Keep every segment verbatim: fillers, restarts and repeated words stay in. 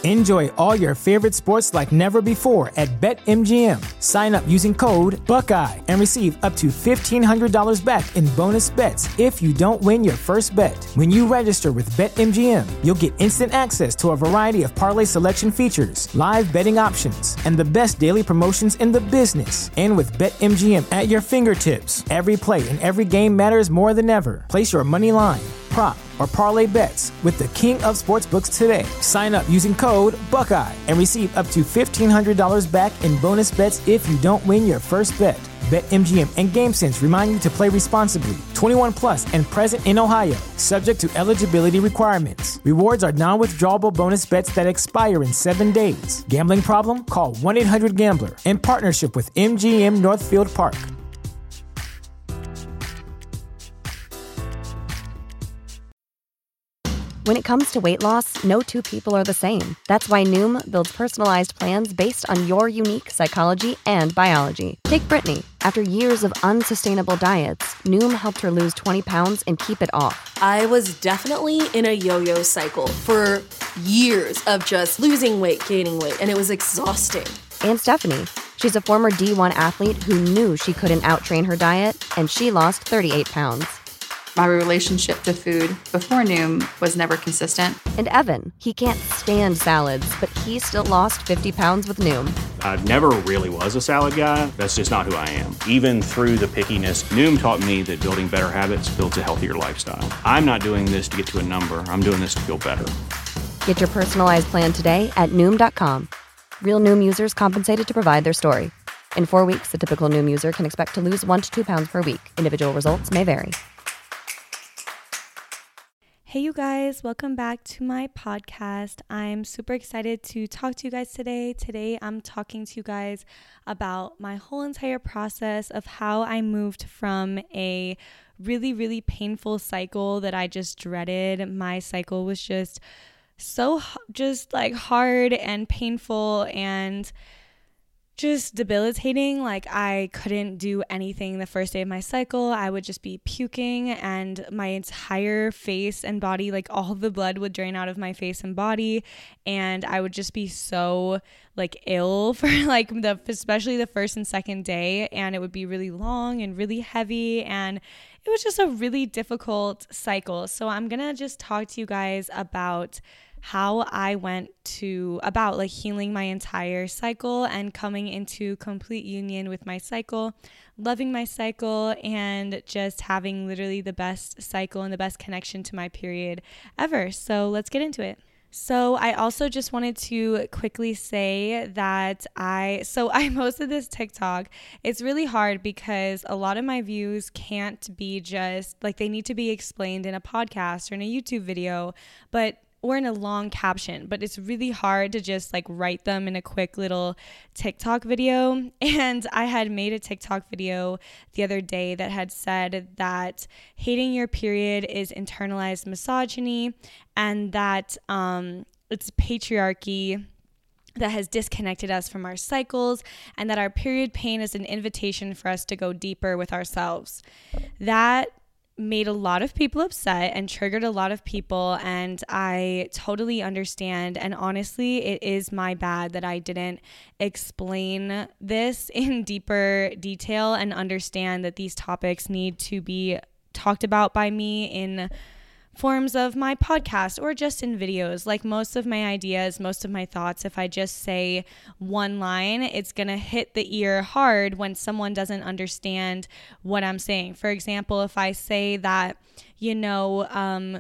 Enjoy all your favorite sports like never before at BetMGM. Sign up using code Buckeye and receive up to fifteen hundred dollars back in bonus bets if you don't win your first bet. When you register with BetMGM, you'll get instant access to a variety of parlay selection features, live betting options, and the best daily promotions in the business. And with BetMGM at your fingertips, every play and every game matters more than ever. Place your money line, prop, or parlay bets with the king of sportsbooks today. Sign up using code Buckeye and receive up to fifteen hundred dollars back in bonus bets if you don't win your first bet. BetMGM and GameSense remind you to play responsibly. twenty-one plus and present in Ohio, subject to eligibility requirements. Rewards are non-withdrawable bonus bets that expire in seven days. Gambling problem? Call one eight hundred gambler in partnership with M G M Northfield Park. When it comes to weight loss, no two people are the same. That's why Noom builds personalized plans based on your unique psychology and biology. Take Brittany. After years of unsustainable diets, Noom helped her lose twenty pounds and keep it off. I was definitely in a yo-yo cycle for years of just losing weight, gaining weight, and it was exhausting. And Stephanie. She's a former D one athlete who knew she couldn't outtrain her diet, and she lost thirty-eight pounds. My relationship to food before Noom was never consistent. And Evan, he can't stand salads, but he still lost fifty pounds with Noom. I never really was a salad guy. That's just not who I am. Even through the pickiness, Noom taught me that building better habits builds a healthier lifestyle. I'm not doing this to get to a number. I'm doing this to feel better. Get your personalized plan today at Noom dot com. Real Noom users compensated to provide their story. In four weeks, the typical Noom user can expect to lose one to two pounds per week. Individual results may vary. Hey you guys, welcome back to my podcast. I'm super excited to talk to you guys today. Today I'm talking to you guys about my whole entire process of how I moved from a really, really painful cycle that I just dreaded. My cycle was just so just like hard and painful and just debilitating. Like I couldn't do anything the first day of my cycle. I would just be puking and my entire face and body, like all the blood would drain out of my face and body, and I would just be so like ill for like the especially the first and second day, and it would be really long and really heavy, and it was just a really difficult cycle. So I'm gonna just talk to you guys about how I went to about like healing my entire cycle and coming into complete union with my cycle, loving my cycle, and just having literally the best cycle and the best connection to my period ever. So let's get into it. So I also just wanted to quickly say that I, so I posted this TikTok. It's really hard because a lot of my views can't be just like, they need to be explained in a podcast or in a YouTube video, but or in a long caption, but it's really hard to just like write them in a quick little TikTok video. And I had made a TikTok video the other day that had said that hating your period is internalized misogyny, and that um, it's patriarchy that has disconnected us from our cycles, and that our period pain is an invitation for us to go deeper with ourselves. That made a lot of people upset and triggered a lot of people, and I totally understand. And honestly, it is my bad that I didn't explain this in deeper detail and understand that these topics need to be talked about by me in forms of my podcast or just in videos. Like most of my ideas, most of my thoughts, if I just say one line, it's going to hit the ear hard when someone doesn't understand what I'm saying. For example, if I say that, you know, um,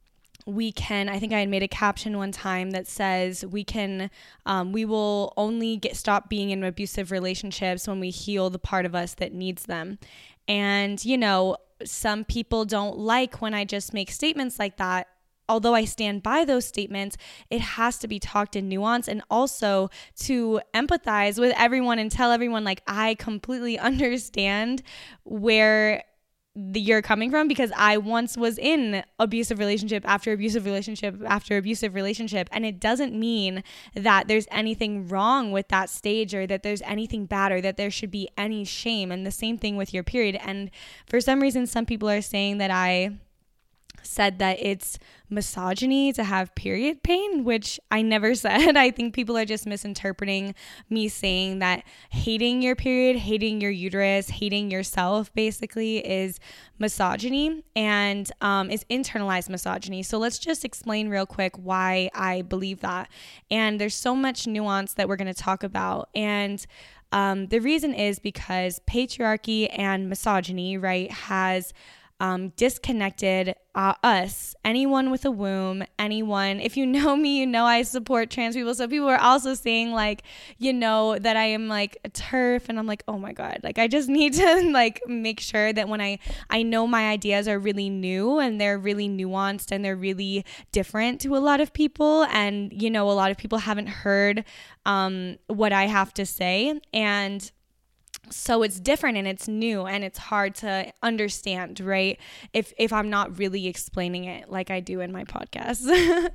we can, I think I had made a caption one time that says we can, um, we will only get stop being in abusive relationships when we heal the part of us that needs them. And, you know, some people don't like when I just make statements like that. Although I stand by those statements, it has to be talked in nuance, and also to empathize with everyone and tell everyone, like, I completely understand where the, you're coming from, because I once was in abusive relationship after abusive relationship after abusive relationship. And it doesn't mean that there's anything wrong with that stage, or that there's anything bad, or that there should be any shame. And the same thing with your period. And for some reason, some people are saying that I said that it's misogyny to have period pain, which I never said. I think people are just misinterpreting me saying that hating your period, hating your uterus, hating yourself basically is misogyny and um, is internalized misogyny. So let's just explain real quick why I believe that. And there's so much nuance that we're going to talk about. And um, the reason is because patriarchy and misogyny, right, has Um, disconnected uh, us, anyone with a womb, anyone, if you know me, you know I support trans people. So people are also saying like, you know, that I am like a TERF, and I'm like, oh my God, like I just need to like make sure that when I, I know my ideas are really new and they're really nuanced and they're really different to a lot of people. And, you know, a lot of people haven't heard um, what I have to say. And so it's different and it's new and it's hard to understand, right? If if I'm not really explaining it like I do in my podcast.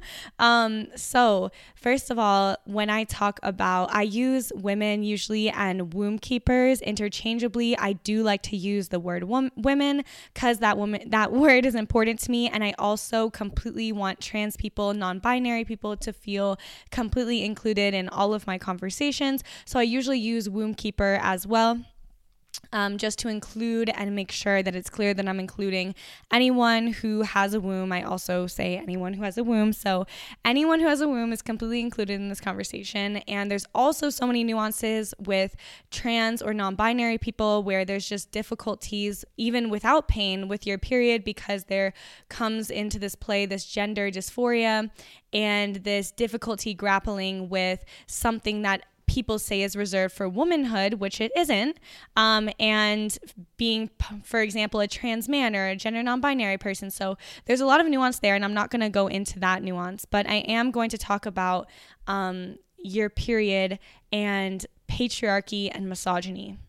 um, so first of all, when I talk about, I use women usually and womb keepers interchangeably. I do like to use the word wom- women because that woman that word is important to me. And I also completely want trans people, non-binary people to feel completely included in all of my conversations. So I usually use womb keeper as well. Um, just to include and make sure that it's clear that I'm including anyone who has a womb. I also say anyone who has a womb. So anyone who has a womb is completely included in this conversation. And there's also so many nuances with trans or non-binary people where there's just difficulties, even without pain, with your period, because there comes into this play this gender dysphoria and this difficulty grappling with something that people say is reserved for womanhood, which it isn't, um, and being, for example, a trans man or a gender non-binary person. So there's a lot of nuance there, and I'm not going to go into that nuance, but I am going to talk about um, your period and patriarchy and misogyny.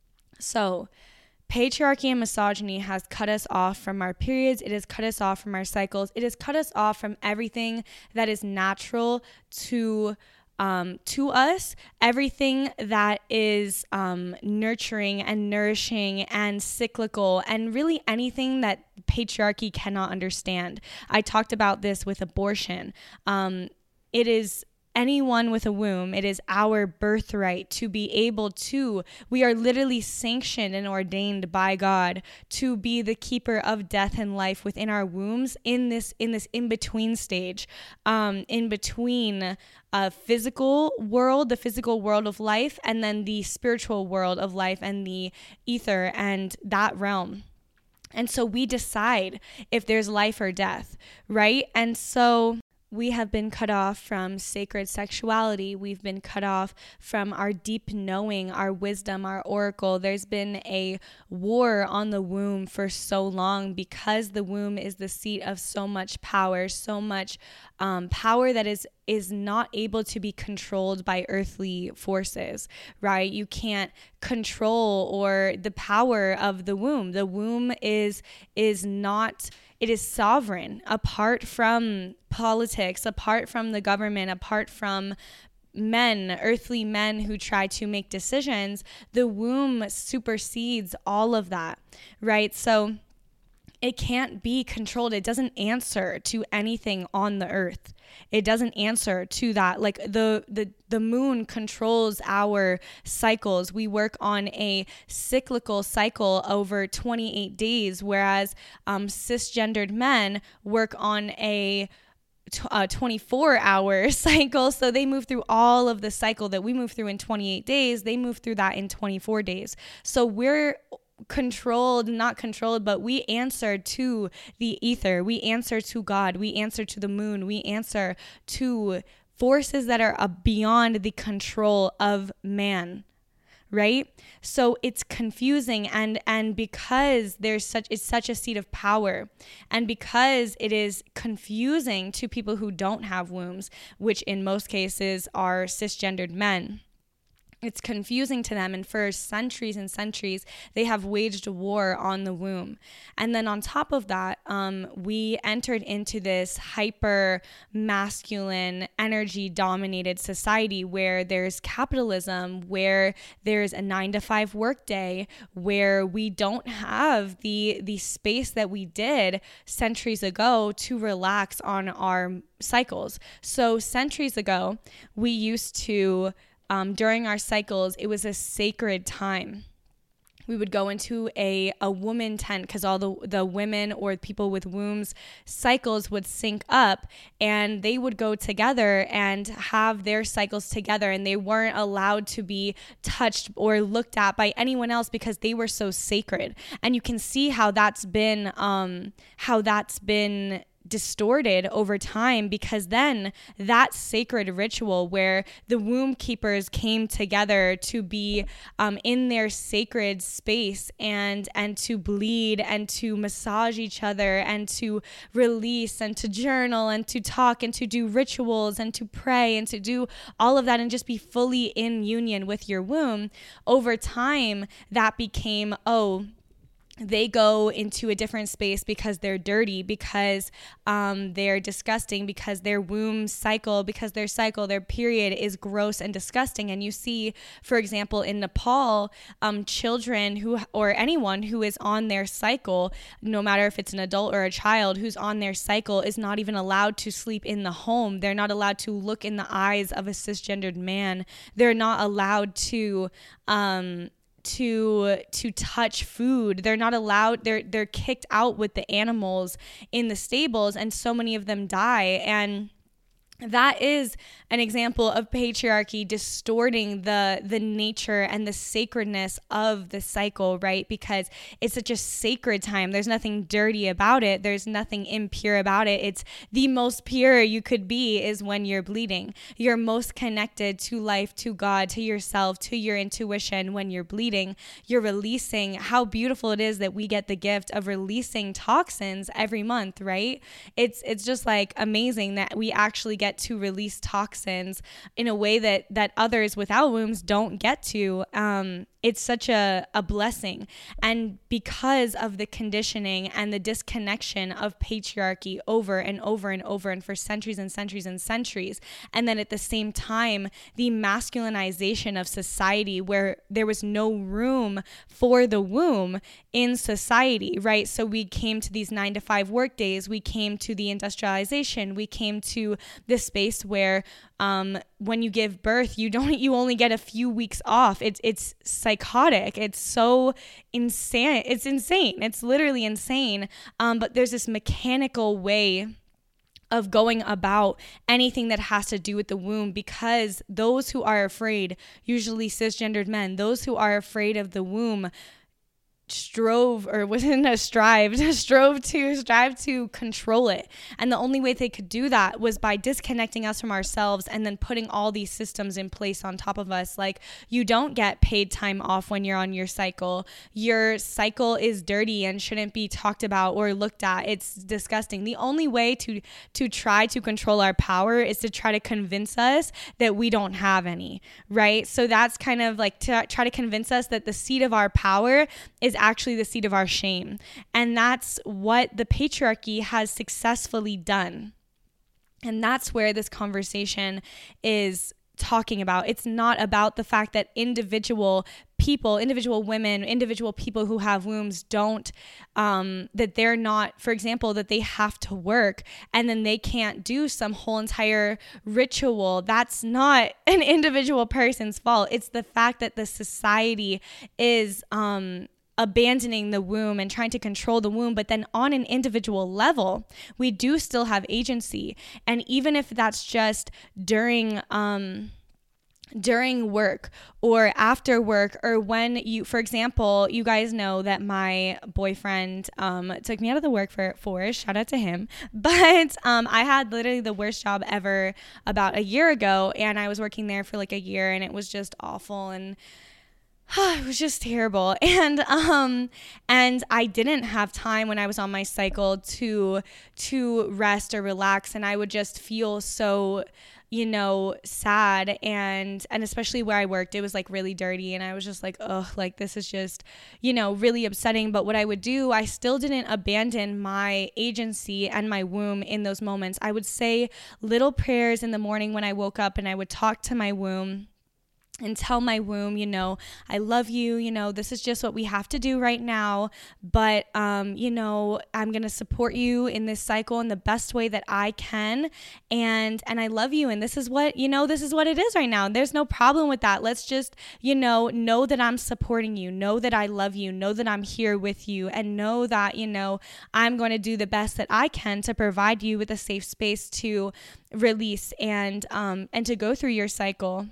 So patriarchy and misogyny has cut us off from our periods. It has cut us off from our cycles. It has cut us off from everything that is natural to Um, to us, everything that is um, nurturing and nourishing and cyclical, and really anything that patriarchy cannot understand. I talked about this with abortion. Um, it is anyone with a womb. It is our birthright to be able to, we are literally sanctioned and ordained by God to be the keeper of death and life within our wombs in this, in this in-between stage, um, in between a physical world, the physical world of life, and then the spiritual world of life and the ether and that realm. And so we decide if there's life or death, right? And so we have been cut off from sacred sexuality. We've been cut off from our deep knowing, our wisdom, our oracle. There's been a war on the womb for so long because the womb is the seat of so much power, so much um, power that is is not able to be controlled by earthly forces, right? You can't control or the power of the womb. The womb is is not, it is sovereign apart from politics, apart from the government, apart from men, earthly men who try to make decisions. The womb supersedes all of that, right? So it can't be controlled. It doesn't answer to anything on the earth. It doesn't answer to that. Like the, the, the moon controls our cycles. We work on a cyclical cycle over twenty-eight days, whereas um, cisgendered men work on a Uh, twenty-four hour cycle. So they move through all of the cycle that we move through in twenty-eight days. They move through that in twenty-four days. So we're controlled, not controlled, but we answer to the ether. We answer to God. We answer to the moon. We answer to forces that are uh, beyond the control of man. Right? So it's confusing, and and because there's such it's such a seat of power, and because it is confusing to people who don't have wombs, which in most cases are cisgendered men, it's confusing to them. And for centuries and centuries, they have waged war on the womb. And then on top of that, um, we entered into this hyper masculine, energy dominated society where there's capitalism, where there's a nine to five workday, where we don't have the, the space that we did centuries ago to relax on our cycles. So centuries ago, we used to Um, during our cycles, it was a sacred time. We would go into a, a woman tent because all the, the women or people with wombs cycles would sync up, and they would go together and have their cycles together, and they weren't allowed to be touched or looked at by anyone else because they were so sacred. And you can see how that's been um, how that's been distorted over time, because then that sacred ritual where the womb keepers came together to be um, in their sacred space and and to bleed and to massage each other and to release and to journal and to talk and to do rituals and to pray and to do all of that and just be fully in union with your womb, over time that became, oh, they go into a different space because they're dirty, because um, they're disgusting, because their womb cycle, because their cycle, their period is gross and disgusting. And you see, for example, in Nepal, um, children who, or anyone who is on their cycle, no matter if it's an adult or a child who's on their cycle, is not even allowed to sleep in the home. They're not allowed to look in the eyes of a cisgendered man. They're not allowed to, um, to to touch food. They're not allowed, they're they're kicked out with the animals in the stables, and so many of them die. And that is an example of patriarchy distorting the the nature and the sacredness of the cycle, right? Because it's such a sacred time. There's nothing dirty about it. There's nothing impure about it. It's the most pure you could be is when you're bleeding. You're most connected to life, to God, to yourself, to your intuition when you're bleeding. You're releasing. How beautiful it is that we get the gift of releasing toxins every month, right? It's it's just like amazing that we actually get to release toxins in a way that that others without wombs don't get to. Um, it's such a, a blessing. And because of the conditioning and the disconnection of patriarchy over and over and over and for centuries and centuries and centuries, and then at the same time, the masculinization of society where there was no room for the womb in society, right? So we came to these nine to five work days, we came to the industrialization, we came to this space where um, when you give birth, you don't, you only get a few weeks off. It's, it's psychotic. It's so insane. It's insane. It's literally insane. Um, but there's this mechanical way of going about anything that has to do with the womb, because those who are afraid, usually cisgendered men, those who are afraid of the womb, strove or wasn't a strived strove to strive to control it. And the only way they could do that was by disconnecting us from ourselves and then putting all these systems in place on top of us. Like, you don't get paid time off when you're on your cycle. Your cycle is dirty and shouldn't be talked about or looked at. It's disgusting. The only way to to try to control our power is to try to convince us that we don't have any, right? So that's kind of like to try to convince us that the seat of our power is actually the seat of our shame. And that's what the patriarchy has successfully done. And that's where this conversation is talking about. It's not about the fact that individual people, individual women, individual people who have wombs don't, um, that they're not, for example, that they have to work and then they can't do some whole entire ritual. That's not an individual person's fault. It's the fact that the society is, um, abandoning the womb and trying to control the womb. But then on an individual level, we do still have agency. And even if that's just during, um, during work or after work, or when you, for example, you guys know that my boyfriend um, took me out of the workforce, shout out to him, but um, I had literally the worst job ever about a year ago, and I was working there for like a year, and it was just awful, and it was just terrible. And um and I didn't have time when I was on my cycle to to rest or relax, and I would just feel so you know, sad. And, and especially where I worked, it was like really dirty. And I was just like, oh, like this is just, you know, really upsetting. But what I would do, I still didn't abandon my agency and my womb in those moments. I would say little prayers in the morning when I woke up, and I would talk to my womb and tell my womb, you know, I love you, you know, this is just what we have to do right now. But, um, you know, I'm going to support you in this cycle in the best way that I can. And, and I love you. And this is what, you know, this is what it is right now. There's no problem with that. Let's just, you know, know that I'm supporting you, know that I love you, know that I'm here with you, and know that, you know, I'm going to do the best that I can to provide you with a safe space to release and, um, and to go through your cycle.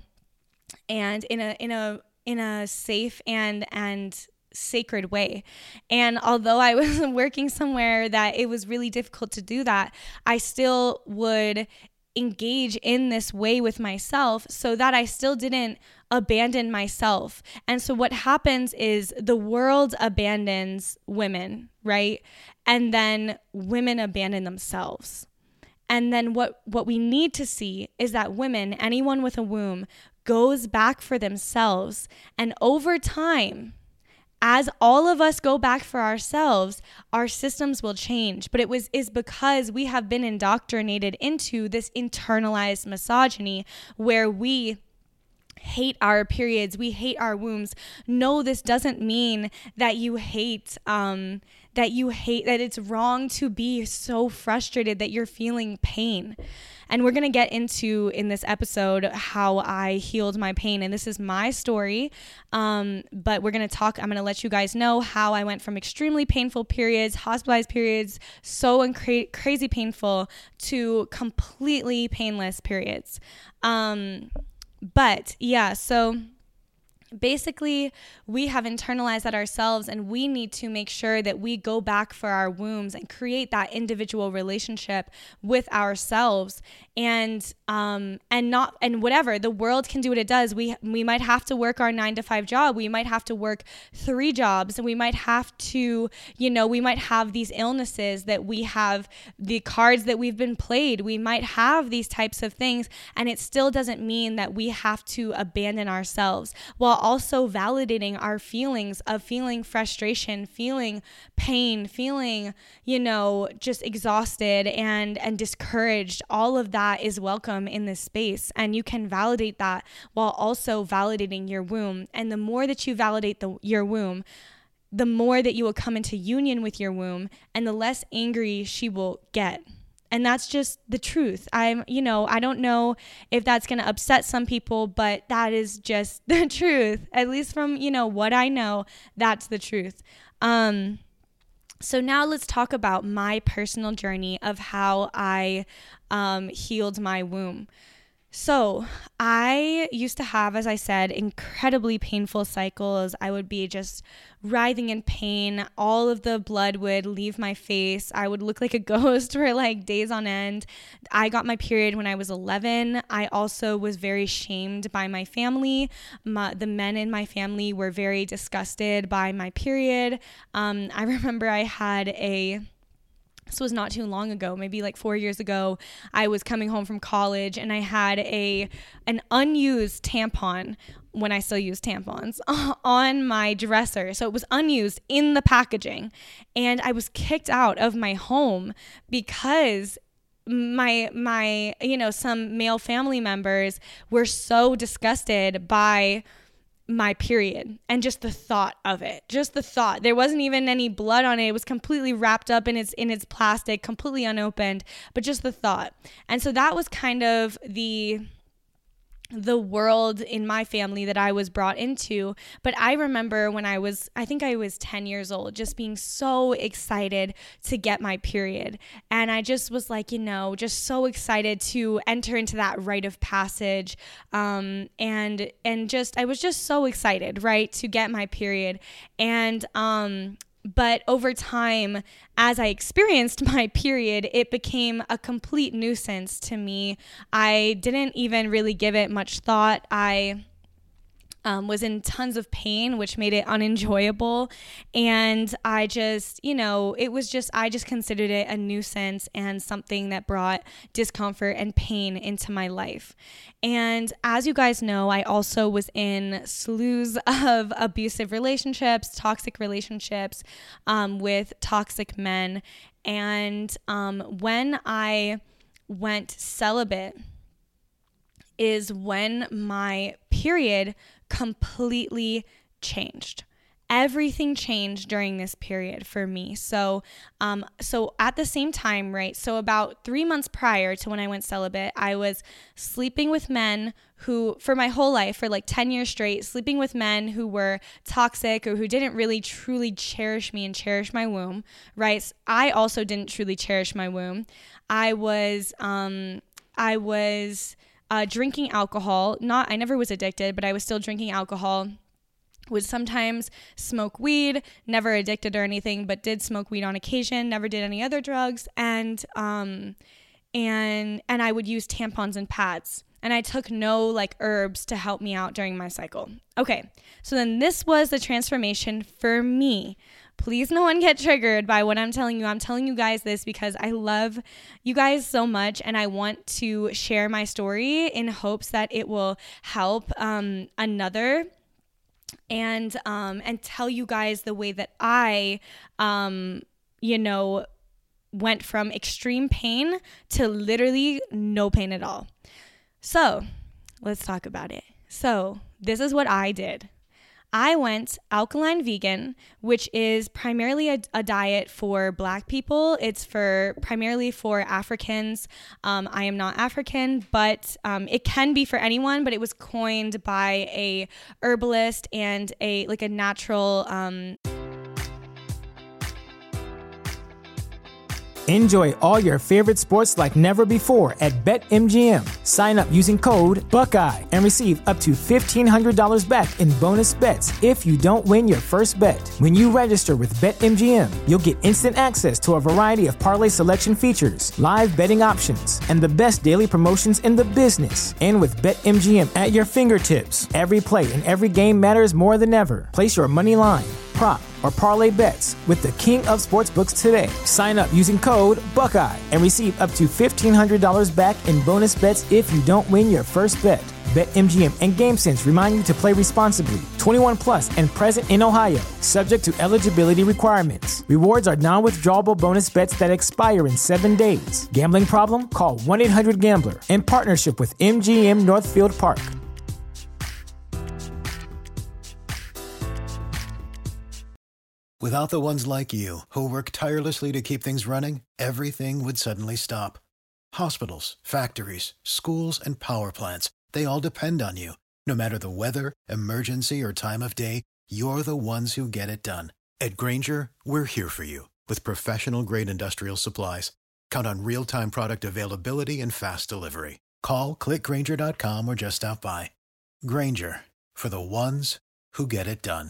And in a in a in a safe and and sacred way. And although I was working somewhere that it was really difficult to do that, I still would engage in this way with myself so that I still didn't abandon myself. And so what happens is the world abandons women, right? And then women abandon themselves. And then what what we need to see is that women, anyone with a womb, goes back for themselves. And over time, as all of us go back for ourselves, our systems will change. But it was is because we have been indoctrinated into this internalized misogyny where we hate our periods, we hate our wombs. No, this doesn't mean that you hate um that you hate that it's wrong to be so frustrated that you're feeling pain. And we're going to get into in this episode how I healed my pain. And this is my story. Um, but we're going to talk, I'm going to let you guys know how I went from extremely painful periods, hospitalized periods, so incra- crazy painful, to completely painless periods. Um, but yeah, so basically, we have internalized that ourselves, and we need to make sure that we go back for our wombs and create that individual relationship with ourselves. And um and not and whatever the world can do what it does. We we might have to work our nine to five job. We might have to work three jobs, and we might have to, you know, we might have these illnesses that we have, the cards that we've been played. We might have these types of things, and it still doesn't mean that we have to abandon ourselves, while also validating our feelings of feeling frustration, feeling pain, feeling, you know, just exhausted and and discouraged. All of that is welcome in this space, and you can validate that while also validating your womb. And the more that you validate the your womb, the more that you will come into union with your womb, and the less angry she will get. And that's just the truth. I'm, you know, I don't know if that's going to upset some people, but that is just the truth. At least from, you know, what I know, that's the truth. Um, so now let's talk about my personal journey of how I um, healed my womb. So I used to have, as I said, incredibly painful cycles. I would be just writhing in pain. All of the blood would leave my face. I would look like a ghost for like days on end. I got my period when I was eleven. I also was very shamed by my family. My, the men in my family were very disgusted by my period. Um, I remember I had a... This was not too long ago, maybe like four years ago. I was coming home from college, and I had a an unused tampon, when I still use tampons, on my dresser. So it was unused in the packaging. And I was kicked out of my home because my, my, you know, some male family members were so disgusted by my period and just the thought of it, just the thought. There wasn't even any blood on it. It was completely wrapped up in its in its plastic, completely unopened, but just the thought. And so that was kind of the the world in my family that I was brought into. But I remember when I was, I think I was ten years old, just being so excited to get my period. And I just was like, you know, just so excited to enter into that rite of passage. Um, and, and just, I was just so excited, right, to get my period. And, um, But over time, as I experienced my period, it became a complete nuisance to me. I didn't even really give it much thought. I Um, was in tons of pain, which made it unenjoyable. And I just, you know, it was just, I just considered it a nuisance and something that brought discomfort and pain into my life. And as you guys know, I also was in slews of abusive relationships, toxic relationships um, with toxic men. And um, when I went celibate is when my period completely changed. Everything changed during this period for me. So, um, so at the same time, right? So about three months prior to when I went celibate, I was sleeping with men who, for my whole life, for like ten years straight, sleeping with men who were toxic or who didn't really truly cherish me and cherish my womb, right? I also didn't truly cherish my womb. I was, um, I was, Uh, drinking alcohol. Not, I never was addicted, but I was still drinking alcohol. Would sometimes smoke weed, never addicted or anything, but did smoke weed on occasion, never did any other drugs. And, um, and, and I would use tampons and pads. And I took no like herbs to help me out during my cycle. Okay. So then this was the transformation for me. Please no one get triggered by what I'm telling you. I'm telling you guys this because I love you guys so much and I want to share my story in hopes that it will help um, another and um, and tell you guys the way that I, um, you know, went from extreme pain to literally no pain at all. So let's talk about it. So this is what I did. I went alkaline vegan, which is primarily a, a diet for Black people. It's for primarily for Africans. Um, I am not African, but um, it can be for anyone. But it was coined by a herbalist and a like a natural. Um, Enjoy all your favorite sports like never before at BetMGM. Sign up using code Buckeye and receive up to fifteen hundred dollars back in bonus bets if you don't win your first bet. When you register with BetMGM, you'll get instant access to a variety of parlay selection features, live betting options, and the best daily promotions in the business. And with BetMGM at your fingertips, every play and every game matters more than ever. Place your money line, prop, or parlay bets with the king of sportsbooks today. Sign up using code Buckeye and receive up to fifteen hundred dollars back in bonus bets if you don't win your first bet. BetMGM and GameSense remind you to play responsibly. twenty-one plus and present in Ohio, subject to eligibility requirements. Rewards are non-withdrawable bonus bets that expire in seven days. Gambling problem? Call one eight hundred gambler in partnership with M G M Northfield Park. Without the ones like you, who work tirelessly to keep things running, everything would suddenly stop. Hospitals, factories, schools, and power plants, they all depend on you. No matter the weather, emergency, or time of day, you're the ones who get it done. At Grainger, we're here for you with professional-grade industrial supplies. Count on real-time product availability and fast delivery. Call, click Grainger dot com, or just stop by. Grainger, for the ones who get it done.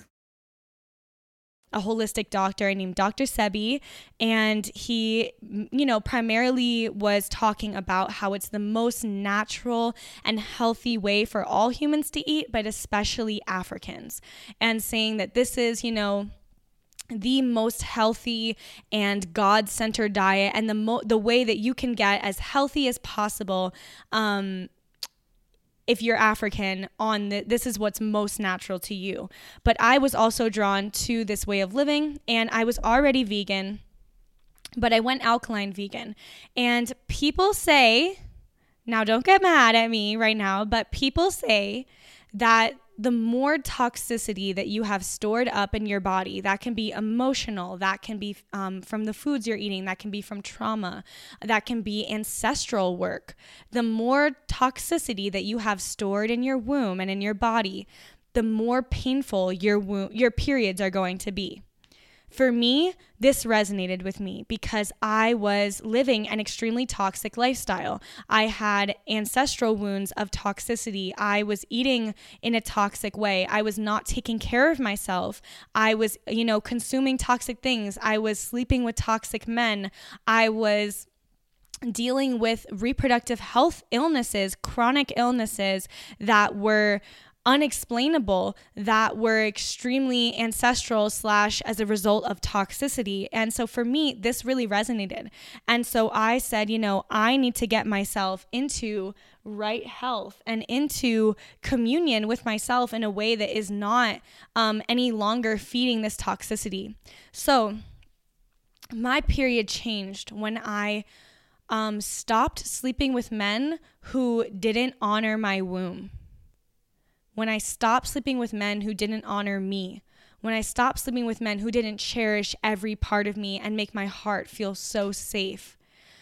A holistic doctor named Doctor Sebi, and he, you know, primarily was talking about how it's the most natural and healthy way for all humans to eat, but especially Africans, and saying that this is, you know, the most healthy and God-centered diet and the mo- the way that you can get as healthy as possible. Um, if you're African, on the, this is what's most natural to you. But I was also drawn to this way of living, and I was already vegan, but I went alkaline vegan. And people say, now don't get mad at me right now, but people say that the more toxicity that you have stored up in your body, that can be emotional, that can be um, from the foods you're eating, that can be from trauma, that can be ancestral work. The more toxicity that you have stored in your womb and in your body, the more painful your womb, your periods are going to be. For me, this resonated with me because I was living an extremely toxic lifestyle. I had ancestral wounds of toxicity. I was eating in a toxic way. I was not taking care of myself. I was, you know, consuming toxic things. I was sleeping with toxic men. I was dealing with reproductive health illnesses, chronic illnesses that were unexplainable that were extremely ancestral slash as a result of toxicity. And so for me, this really resonated. And so I said, you know, I need to get myself into right health and into communion with myself in a way that is not um, any longer feeding this toxicity. So my period changed when I um, stopped sleeping with men who didn't honor my womb. When I stopped sleeping with men who didn't honor me. When I stopped sleeping with men who didn't cherish every part of me and make my heart feel so safe.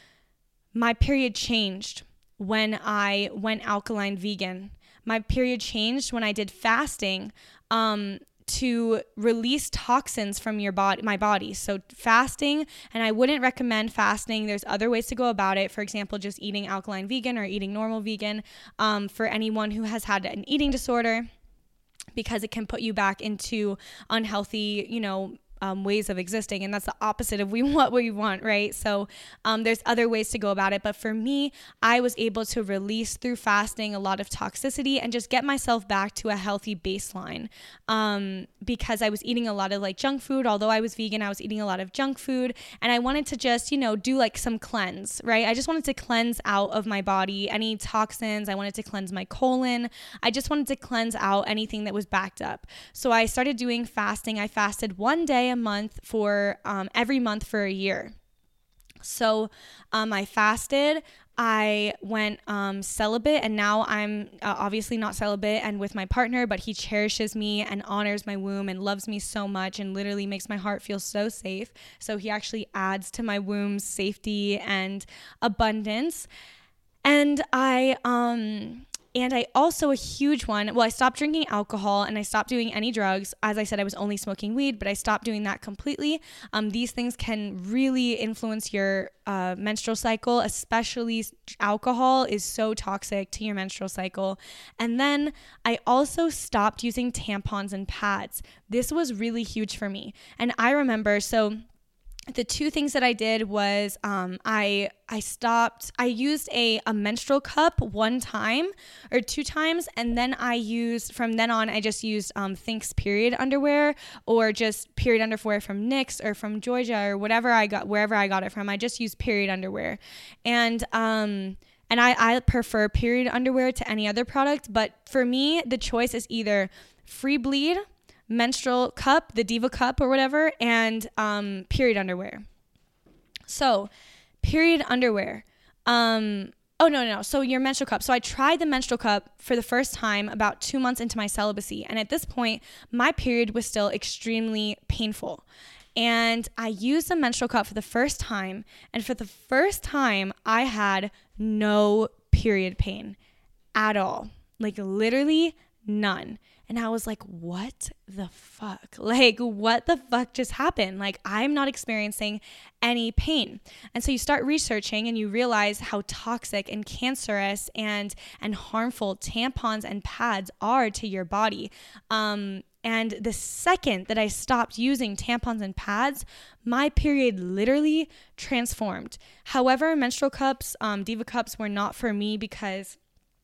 My period changed when I went alkaline vegan. My period changed when I did fasting um, to release toxins from your body, my body. So fasting, and I wouldn't recommend fasting. There's other ways to go about it. For example, just eating alkaline vegan or eating normal vegan um, for anyone who has had an eating disorder, because it can put you back into unhealthy, you know, Um, ways of existing, and that's the opposite of we what we want, right? So um, there's other ways to go about it, but for me, I was able to release through fasting a lot of toxicity and just get myself back to a healthy baseline um, because I was eating a lot of like junk food. Although I was vegan, I was eating a lot of junk food, and I wanted to just, you know, do like some cleanse, right? I just wanted to cleanse out of my body any toxins. I wanted to cleanse my colon. I just wanted to cleanse out anything that was backed up. So I started doing fasting. I fasted one day a month for um, every month for a year. So um, I fasted, I went um, celibate, and now I'm uh, obviously not celibate and with my partner, but he cherishes me and honors my womb and loves me so much and literally makes my heart feel so safe. So he actually adds to my womb's safety and abundance. And I, um, And I also, a huge one, well, I stopped drinking alcohol and I stopped doing any drugs. As I said, I was only smoking weed, but I stopped doing that completely. Um, these things can really influence your uh, menstrual cycle, especially alcohol is so toxic to your menstrual cycle. And then I also stopped using tampons and pads. This was really huge for me. And I remember, so the two things that I did was um, I I stopped, I used a, a menstrual cup one time or two times. And then I used, from then on, I just used um, Thinx period underwear or just period underwear from Knix or from Georgia or whatever I got, wherever I got it from. I just used period underwear. And, um, and I, I prefer period underwear to any other product. But for me, the choice is either Free Bleed, menstrual cup, the Diva cup or whatever, and um, period underwear. So period underwear. Um, oh, no, no, no. So your menstrual cup. So I tried the menstrual cup for the first time about two months into my celibacy. And at this point, my period was still extremely painful. And I used the menstrual cup for the first time. And for the first time, I had no period pain at all. Like literally none. And I was like, what the fuck? Like, what the fuck just happened? Like, I'm not experiencing any pain. And so you start researching and you realize how toxic and cancerous and, and harmful tampons and pads are to your body. Um, and the second that I stopped using tampons and pads, my period literally transformed. However, menstrual cups, um, Diva cups were not for me because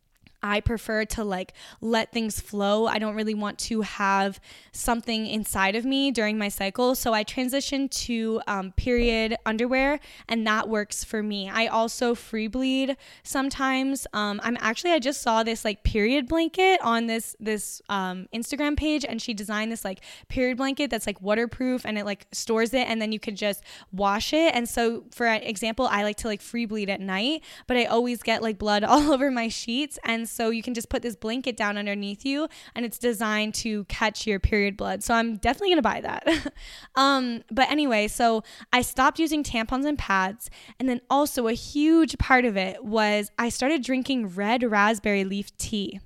I prefer to like let things flow. I don't really want to have something inside of me during my cycle. So I transitioned to um, period underwear, and that works for me. I also free bleed sometimes. Um, I'm actually, I just saw this like period blanket on this, this um, Instagram page, and she designed this like period blanket that's like waterproof and it like stores it, and then you can just wash it. And so for example, I like to like free bleed at night, but I always get like blood all over my sheets. And so you can just put this blanket down underneath you, and it's designed to catch your period blood. So I'm definitely going to buy that. um, but anyway, so I stopped using tampons and pads. And then also a huge part of it was I started drinking red raspberry leaf tea.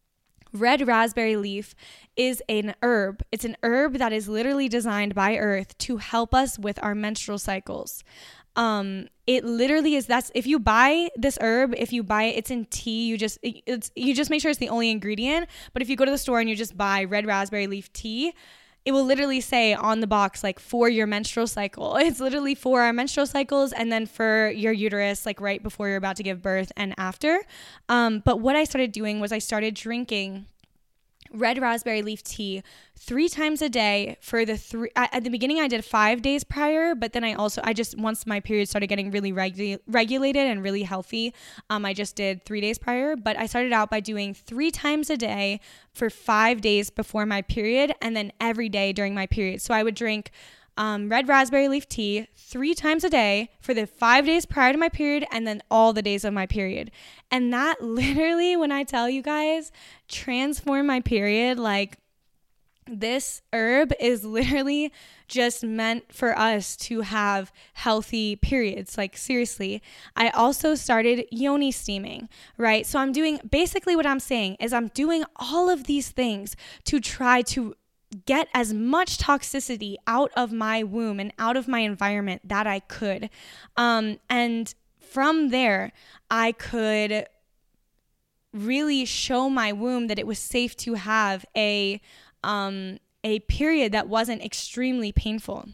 Red raspberry leaf is an herb. It's an herb that is literally designed by Earth to help us with our menstrual cycles. Um, it literally is, that's, if you buy this herb, if you buy it, it's in tea, you just, it's, you just make sure it's the only ingredient. But if you go to the store and you just buy red raspberry leaf tea, it will literally say on the box, like for your menstrual cycle. It's literally for our menstrual cycles, and then for your uterus, like right before you're about to give birth and after. Um, but what I started doing was I started drinking red raspberry leaf tea three times a day for the three, at the beginning I did five days prior, but then I also, I just, once my period started getting really regu- regulated and really healthy, um, I just did three days prior, but I started out by doing three times a day for five days before my period, and then every day during my period. So I would drink Um, red raspberry leaf tea three times a day for the five days prior to my period, and then all the days of my period. And that literally, when I tell you guys, transformed my period. Like, this herb is literally just meant for us to have healthy periods. Like, seriously. I also started yoni steaming, right? So I'm doing, basically what I'm saying is I'm doing all of these things to try to get as much toxicity out of my womb and out of my environment that I could. Um, and from there, I could really show my womb that it was safe to have a, um, a period that wasn't extremely painful.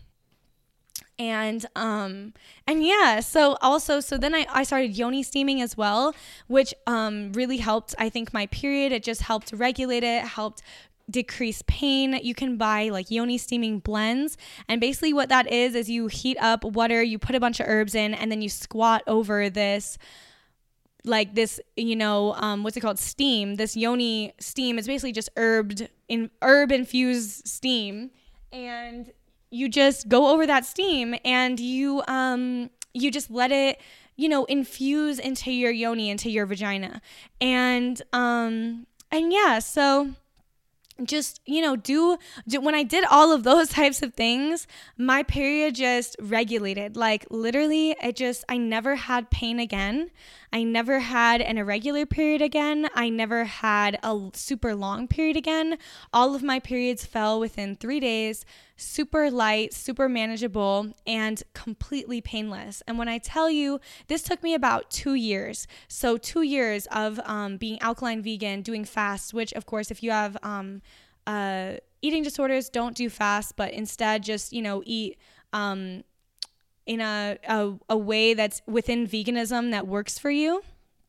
And, um, and yeah, so also, so then I, I started yoni steaming as well, which, um, really helped, I think, my period. It just helped regulate it, helped decrease pain. You can buy like yoni steaming blends, and basically what that is is you heat up water, you put a bunch of herbs in, and then you squat over this like this, you know, um, what's it called? Steam. This yoni steam is basically just herbed in herb infused steam, and you just go over that steam, and you um you just let it, you know, infuse into your yoni, into your vagina, and um and yeah, so. Just, you know, do, do, when I did all of those types of things, my period just regulated. Like, literally, it just, I never had pain again. I never had an irregular period again. I never had a super long period again. All of my periods fell within three days, super light, super manageable, and completely painless. And when I tell you, this took me about two years. So two years of um, being alkaline vegan, doing fasts, which, of course, if you have um, uh, eating disorders, don't do fast, but instead just, you know, eat um, in a, a, a way that's within veganism that works for you.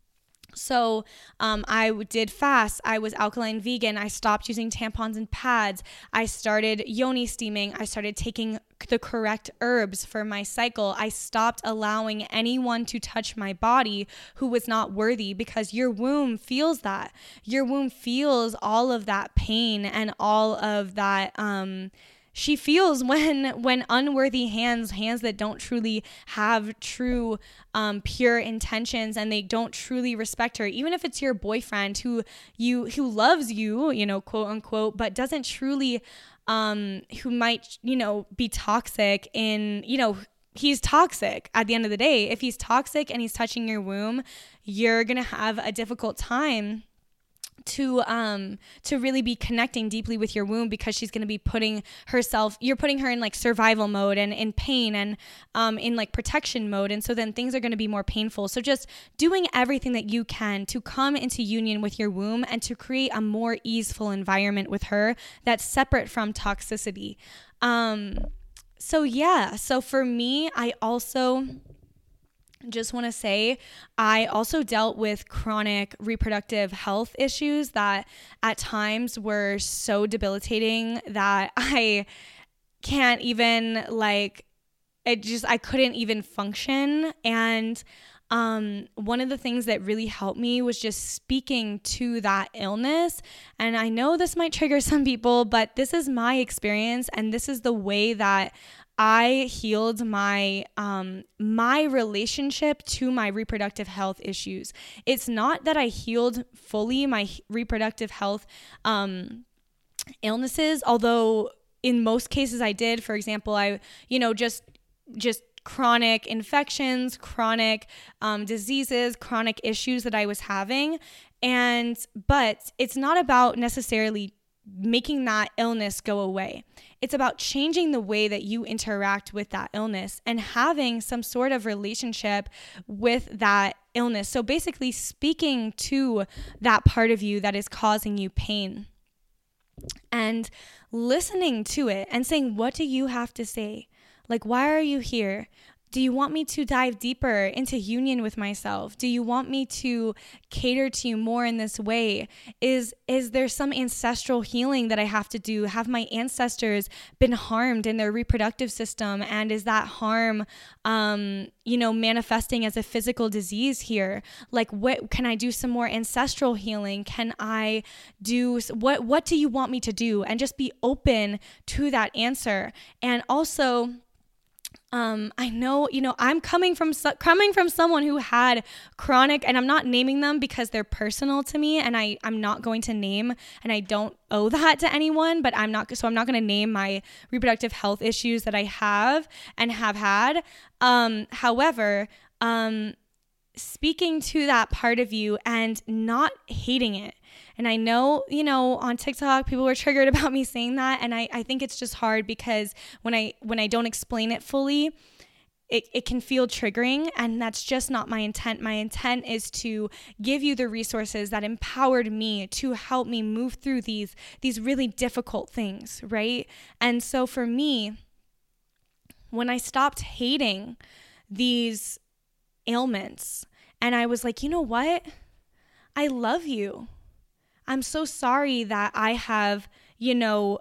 So um, I did fast. I was alkaline vegan. I stopped using tampons and pads. I started yoni steaming. I started taking the correct herbs for my cycle. I stopped allowing anyone to touch my body who was not worthy, because your womb feels that. Your womb feels all of that pain and all of that um she feels when when unworthy hands, hands that don't truly have true um, pure intentions, and they don't truly respect her, even if it's your boyfriend who you who loves you, you know, quote unquote, but doesn't truly, um, who might, you know, be toxic in, you know, he's toxic at the end of the day. If he's toxic and he's touching your womb, you're going to have a difficult time to um to really be connecting deeply with your womb, because she's going to be putting herself, you're putting her in like survival mode and in pain and um in like protection mode, and so then things are going to be more painful. So just doing everything that you can to come into union with your womb and to create a more easeful environment with her that's separate from toxicity. Um so yeah, so for me, I also just want to say I also dealt with chronic reproductive health issues that at times were so debilitating that I can't even like it just I couldn't even function. And um one of the things that really helped me was just speaking to that illness. And I know this might trigger some people, but this is my experience, and this is the way that I healed my um, my relationship to my reproductive health issues. It's not that I healed fully my reproductive health um, illnesses, although in most cases I did. For example, I, you know, just just chronic infections, chronic um, diseases, chronic issues that I was having. And but it's not about necessarily making that illness go away. It's about changing the way that you interact with that illness and having some sort of relationship with that illness. So basically speaking to that part of you that is causing you pain and listening to it and saying, what do you have to say? Like, why are you here? Do you want me to dive deeper into union with myself? Do you want me to cater to you more in this way? Is is there some ancestral healing that I have to do? Have my ancestors been harmed in their reproductive system? And is that harm, um, you know, manifesting as a physical disease here? Like, what can I do some more ancestral healing? Can I do, what, what do you want me to do? And just be open to that answer. And also, Um, I know, you know, I'm coming from so- coming from someone who had chronic, and I'm not naming them because they're personal to me, and I, I'm not going to name, and I don't owe that to anyone, but I'm not, so I'm not going to name my reproductive health issues that I have and have had. Um, however, um, speaking to that part of you and not hating it. And I know, you know, on TikTok, people were triggered about me saying that. And I, I think it's just hard because when I when I don't explain it fully, it, it can feel triggering. And that's just not my intent. My intent is to give you the resources that empowered me to help me move through these, these really difficult things, right? And so for me, when I stopped hating these ailments and I was like, you know what? I love you. I'm so sorry that I have, you know,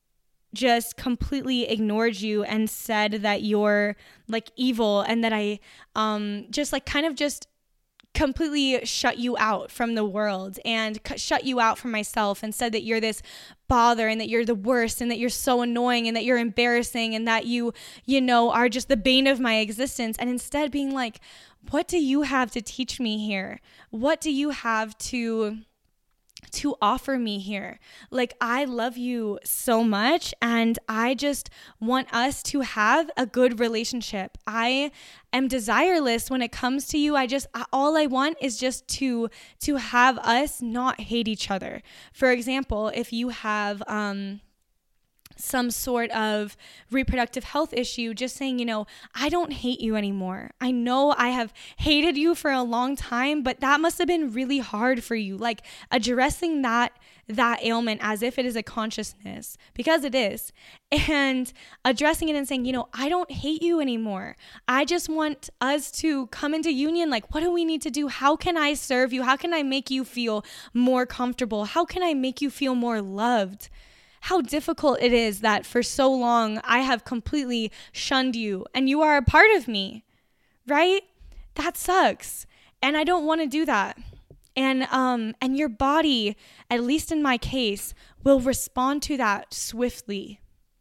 just completely ignored you and said that you're like evil and that I um, just like kind of just completely shut you out from the world and c- shut you out from myself and said that you're this bother and that you're the worst and that you're so annoying and that you're embarrassing and that you, you know, are just the bane of my existence. And instead being like, what do you have to teach me here? What do you have to... to offer me here? Like, I love you so much and I just want us to have a good relationship. I am desireless when it comes to you. I just, all I want is just to, to have us not hate each other. For example, if you have, um, some sort of reproductive health issue, just saying, you know, I don't hate you anymore. I know I have hated you for a long time, but that must have been really hard for you. Like addressing that, that ailment as if it is a consciousness, because it is, and addressing it and saying, you know, I don't hate you anymore. I just want us to come into union. Like, what do we need to do? How can I serve you? How can I make you feel more comfortable? How can I make you feel more loved? How difficult it is that for so long I have completely shunned you and you are a part of me, right? That sucks. And I don't want to do that. And um and your body, at least in my case, will respond to that swiftly.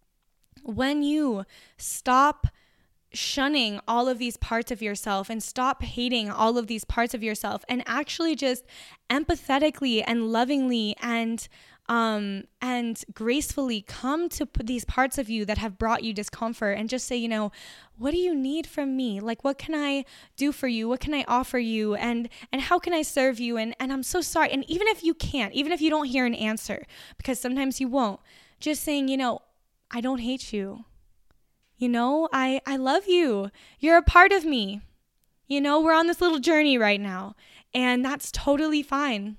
When you stop shunning all of these parts of yourself and stop hating all of these parts of yourself and actually just empathetically and lovingly and um, and gracefully come to these parts of you that have brought you discomfort and just say, you know, what do you need from me? Like, what can I do for you? What can I offer you? And, and how can I serve you? And, and I'm so sorry. And even if you can't, even if you don't hear an answer, because sometimes you won't, just saying, you know, I don't hate you. You know, I, I love you. You're a part of me. You know, we're on this little journey right now, and that's totally fine.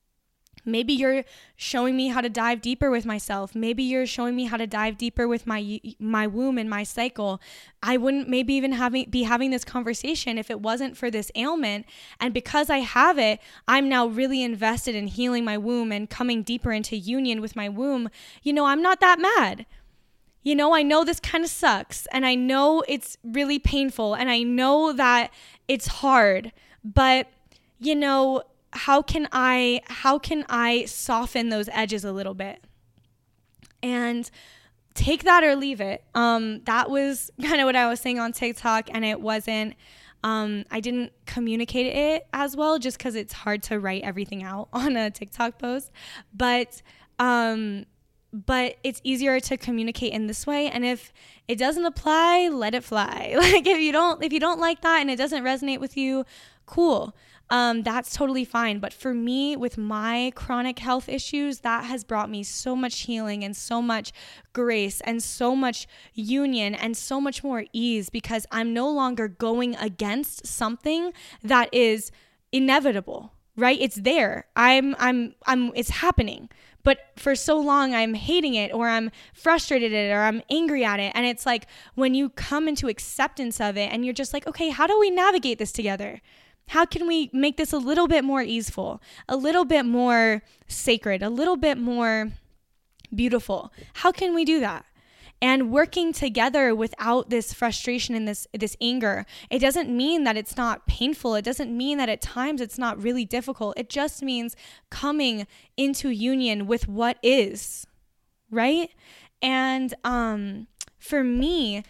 Maybe you're showing me how to dive deeper with myself. Maybe you're showing me how to dive deeper with my my womb and my cycle. I wouldn't maybe even having be having this conversation if it wasn't for this ailment. And because I have it, I'm now really invested in healing my womb and coming deeper into union with my womb. You know, I'm not that mad. You know, I know this kind of sucks, and I know it's really painful, and I know that it's hard, but you know, how can I, how can I soften those edges a little bit? And take that or leave it. Um, that was kind of what I was saying on TikTok, and it wasn't, um, I didn't communicate it as well just because it's hard to write everything out on a TikTok post. But, um, but it's easier to communicate in this way. And if it doesn't apply, let it fly. Like if you don't, if you don't like that and it doesn't resonate with you, cool. Um, that's totally fine. But for me, with my chronic health issues, that has brought me so much healing and so much grace and so much union and so much more ease, because I'm no longer going against something that is inevitable, right? It's there. I'm, I'm, I'm, it's happening. But for so long, I'm hating it, or I'm frustrated at it, or I'm angry at it. And it's like when you come into acceptance of it and you're just like, okay, how do we navigate this together? How can we make this a little bit more easeful, a little bit more sacred, a little bit more beautiful? How can we do that? And working together without this frustration and this this anger, it doesn't mean that it's not painful. It doesn't mean that at times it's not really difficult. It just means coming into union with what is, right? And um, for me,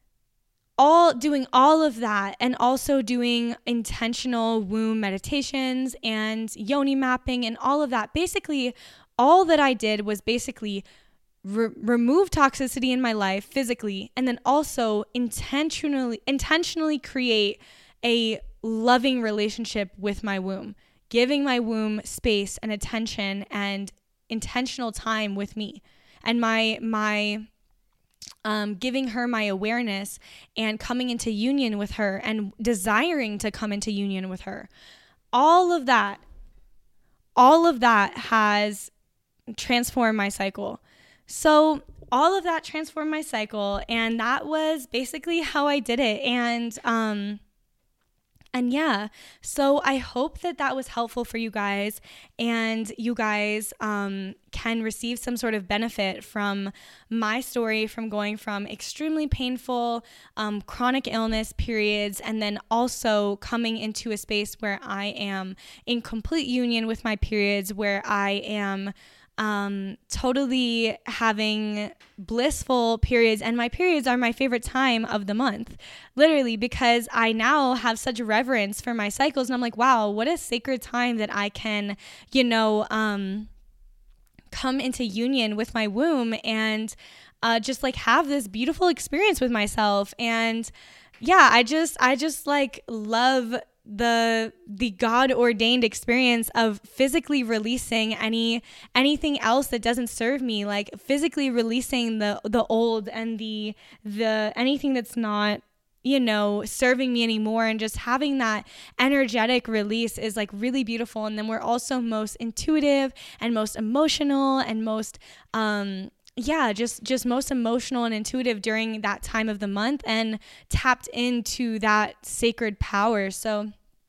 all doing all of that, and also doing intentional womb meditations and yoni mapping and all of that, basically all that I did was basically Re- remove toxicity in my life physically, and then also intentionally intentionally create a loving relationship with my womb, giving my womb space and attention and intentional time with me, and my my um, giving her my awareness and coming into union with her and desiring to come into union with her. All of that, all of that has transformed my cycle. So all of that transformed my cycle, and that was basically how I did it. And, um, and yeah, so I hope that that was helpful for you guys, and you guys, um, can receive some sort of benefit from my story, from going from extremely painful, um, chronic illness periods, and then also coming into a space where I am in complete union with my periods, where I am um, totally having blissful periods. And my periods are my favorite time of the month, literally, because I now have such reverence for my cycles. And I'm like, wow, what a sacred time that I can, you know, um, come into union with my womb and, uh, just like have this beautiful experience with myself. And yeah, I just, I just like love the the God-ordained experience of physically releasing any anything else that doesn't serve me, like physically releasing the the old and the the anything that's not, you know, serving me anymore, and just having that energetic release is like really beautiful. And then we're also most intuitive and most emotional and most um yeah, just just most emotional and intuitive during that time of the month, and tapped into that sacred power. So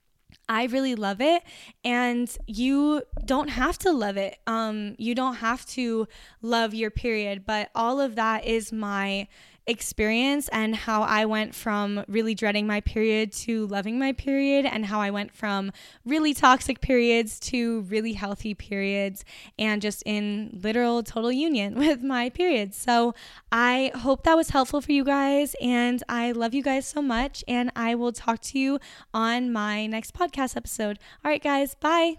I really love it, and you don't have to love it. Um, you don't have to love your period, but all of that is my experience, and how I went from really dreading my period to loving my period, and how I went from really toxic periods to really healthy periods, and just in literal total union with my periods. So I hope that was helpful for you guys, and I love you guys so much, and I will talk to you on my next podcast episode. All right, guys, bye.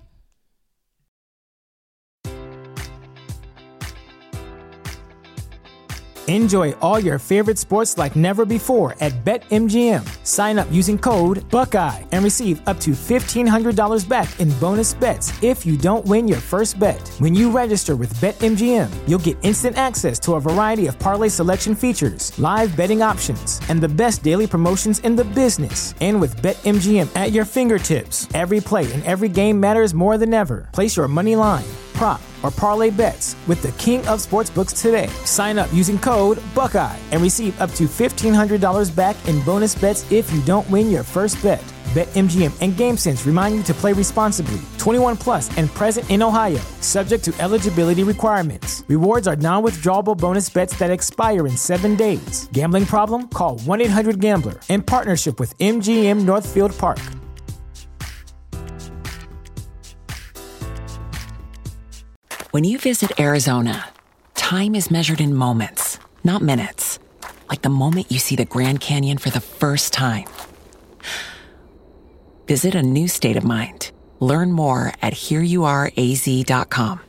Enjoy all your favorite sports like never before at BetMGM. Sign up using code Buckeye and receive up to fifteen hundred dollars back in bonus bets if you don't win your first bet. When you register with BetMGM, you'll get instant access to a variety of parlay selection features, live betting options, and the best daily promotions in the business. And with BetMGM at your fingertips, every play and every game matters more than ever. Place your money line, prop, or parlay bets with the king of sportsbooks today. Sign up using code Buckeye and receive up to fifteen hundred dollars back in bonus bets if you don't win your first bet. BetMGM and GameSense remind you to play responsibly. twenty-one plus and present in Ohio, subject to eligibility requirements. Rewards are non-withdrawable bonus bets that expire in seven days. Gambling problem? Call one eight hundred gambler. In partnership with M G M Northfield Park. When you visit Arizona, time is measured in moments, not minutes. Like the moment you see the Grand Canyon for the first time. Visit a new state of mind. Learn more at here you are a z dot com.